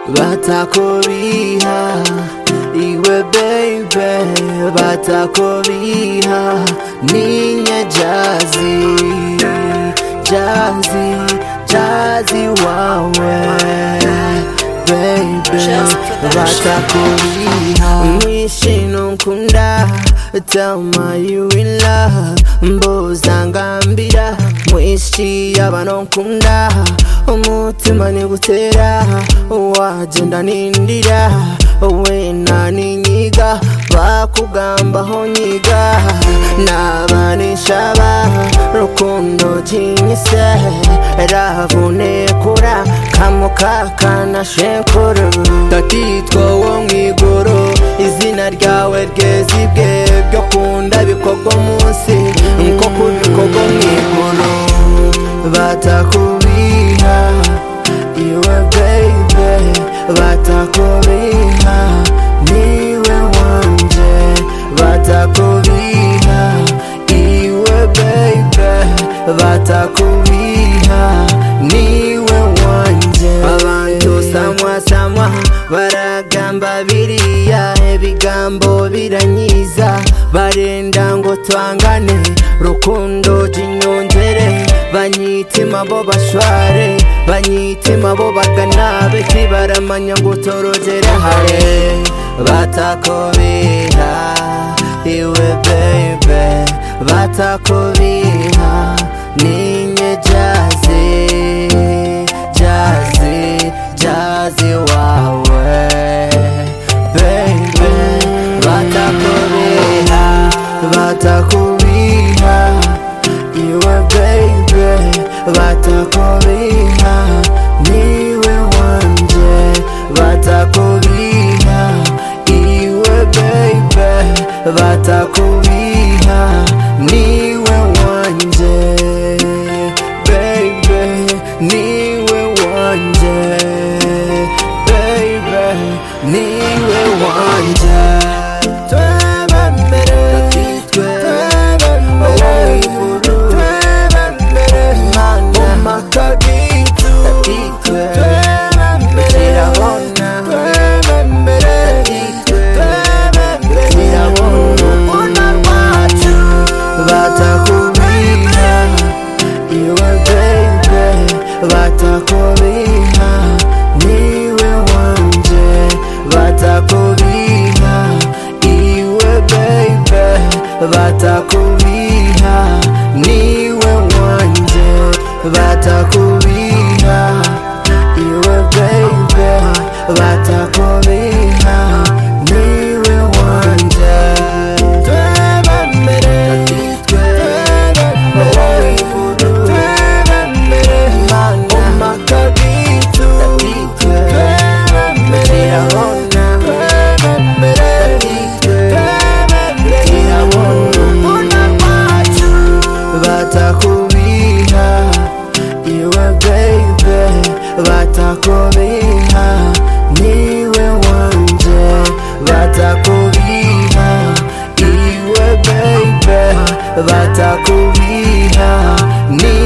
batakubiha iwe baby batakubiha ninye Jazzy wawe baby batakubiha mwishino nkunda tell me you in love mbuzangambira mwishi y'abano nkunda umutima ni gutera wagenda nindira wena ninyiga bakugambaho nyiga nabanishaba rukundo jinyise ravunekura kamukakana shenkuru tatitwa wo mwigoro izina ryawe ryezibwe byo kunda bikorwa munsi nko kubikorwa mwigoro batakubiha iwe baby batakubiha niwe wanje batakubiha iwe baby batakubiha niwe wanje abantu samwa baragamba biriya ebigambo biranyiza barenda ngo twangane rukundo jinyongere banyitima bo bashware banyitima bo baganabe kibaramanya ngo torogere hare batakubiha iwe baby batakubiha ninye Jazzy wawe baby batakubiha iwe baby batakubiha niwe wanje batakubiha iwe baby batakubiha niwe wanje baby niwe wanje baby niwe wanje batakubiha niwe wanje batakubiha iwe baby batakubiha niwe wanje batakubiha iwe baby batakubiha niwe wanje batakubiha iwe baby batakubiha niwe wanje batakubiha iwe baby batakubiha